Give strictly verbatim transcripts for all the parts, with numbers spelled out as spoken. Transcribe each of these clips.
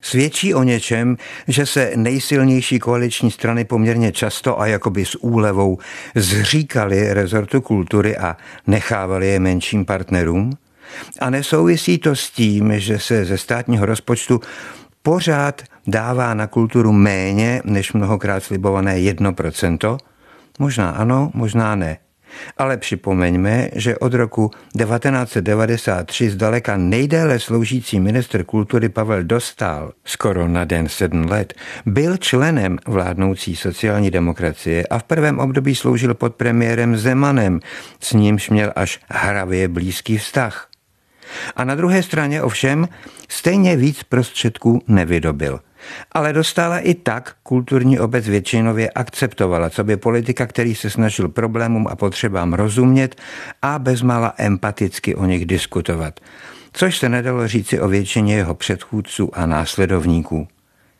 Svědčí o něčem, že se nejsilnější koaliční strany poměrně často a jakoby s úlevou zříkaly rezortu kultury a nechávaly je menším partnerům? A nesouvisí to s tím, že se ze státního rozpočtu pořád dává na kulturu méně než mnohokrát slibované jedno procento? Možná ano, možná ne. Ale připomeňme, že od roku devatenáct set devadesát tři zdaleka nejdéle sloužící ministr kultury Pavel Dostál, skoro na den sedm let, byl členem vládnoucí sociální demokracie a v prvém období sloužil pod premiérem Zemanem, s nímž měl až hravě blízký vztah. A na druhé straně ovšem stejně víc prostředků nevydobil. Ale Dostála i tak kulturní obec většinově akceptovala, co by politika, který se snažil problémům a potřebám rozumět a bezmála empaticky o nich diskutovat. Což se nedalo říci o většině jeho předchůdců a následovníků.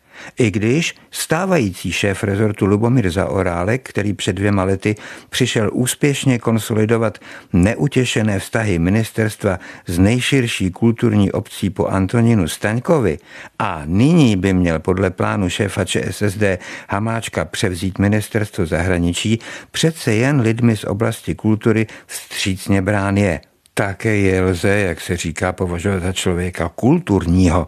I když stávající šéf rezortu Lubomír Zaorálek, který před dvěma lety přišel úspěšně konsolidovat neutěšené vztahy ministerstva s nejširší kulturní obcí po Antonínu Staňkovi a nyní by měl podle plánu šéfa ČSSD Hamáčka převzít ministerstvo zahraničí, přece jen lidmi z oblasti kultury vstřícně brán je. Také je lze, jak se říká, považovat za člověka kulturního.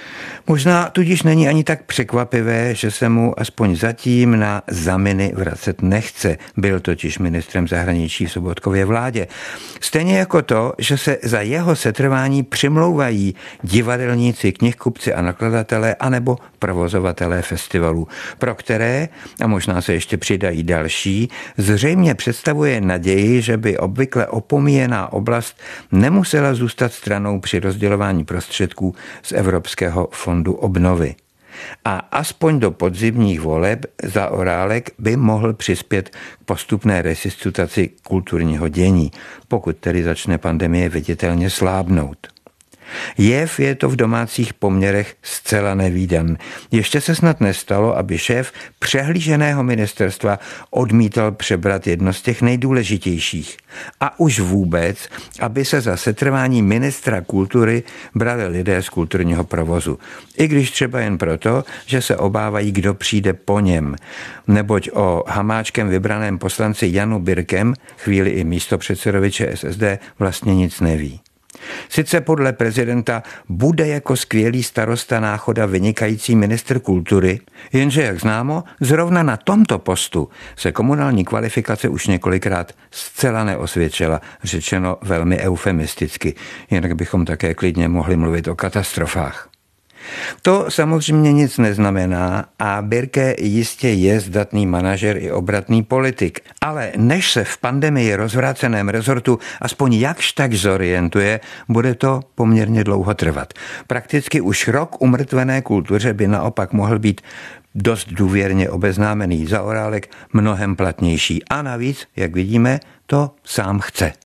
Možná tudíž není ani tak překvapivé, že se mu aspoň zatím na zaminy vracet nechce. Byl totiž ministrem zahraničí v Sobotkově vládě. Stejně jako to, že se za jeho setrvání přimlouvají divadelníci, knihkupci a nakladatelé anebo provozovatelé festivalů, pro které, a možná se ještě přidají další, zřejmě představuje naději, že by obvykle opomíjená oblast nemusela zůstat stranou při rozdělování prostředků z Evropského fondu obnovy. A aspoň do podzimních voleb Zaorálek by mohl přispět k postupné resuscitaci kulturního dění, pokud tedy začne pandemie viditelně slábnout. Jev je to v domácích poměrech zcela nevídan. Ještě se snad nestalo, aby šéf přehlíženého ministerstva odmítal přebrat jedno z těch nejdůležitějších. A už vůbec, aby se za setrvání ministra kultury brali lidé z kulturního provozu. I když třeba jen proto, že se obávají, kdo přijde po něm. Neboť o Hamáčkem vybraném poslanci Janu Birkem, chvíli i místopředsedovi ČSSD, vlastně nic neví. Sice podle prezidenta bude jako skvělý starosta Náchoda vynikající ministr kultury, jenže, jak známo, zrovna na tomto postu se komunální kvalifikace už několikrát zcela neosvědčila, řečeno velmi eufemisticky, jinak bychom také klidně mohli mluvit o katastrofách. To samozřejmě nic neznamená a Birke jistě je zdatný manažer i obratný politik. Ale než se v pandemii rozvráceném rezortu aspoň jakž tak zorientuje, bude to poměrně dlouho trvat. Prakticky už rok umrtvené kultuře by naopak mohl být dost důvěrně obeznámený Zaorálek mnohem platnější. A navíc, jak vidíme, to sám chce.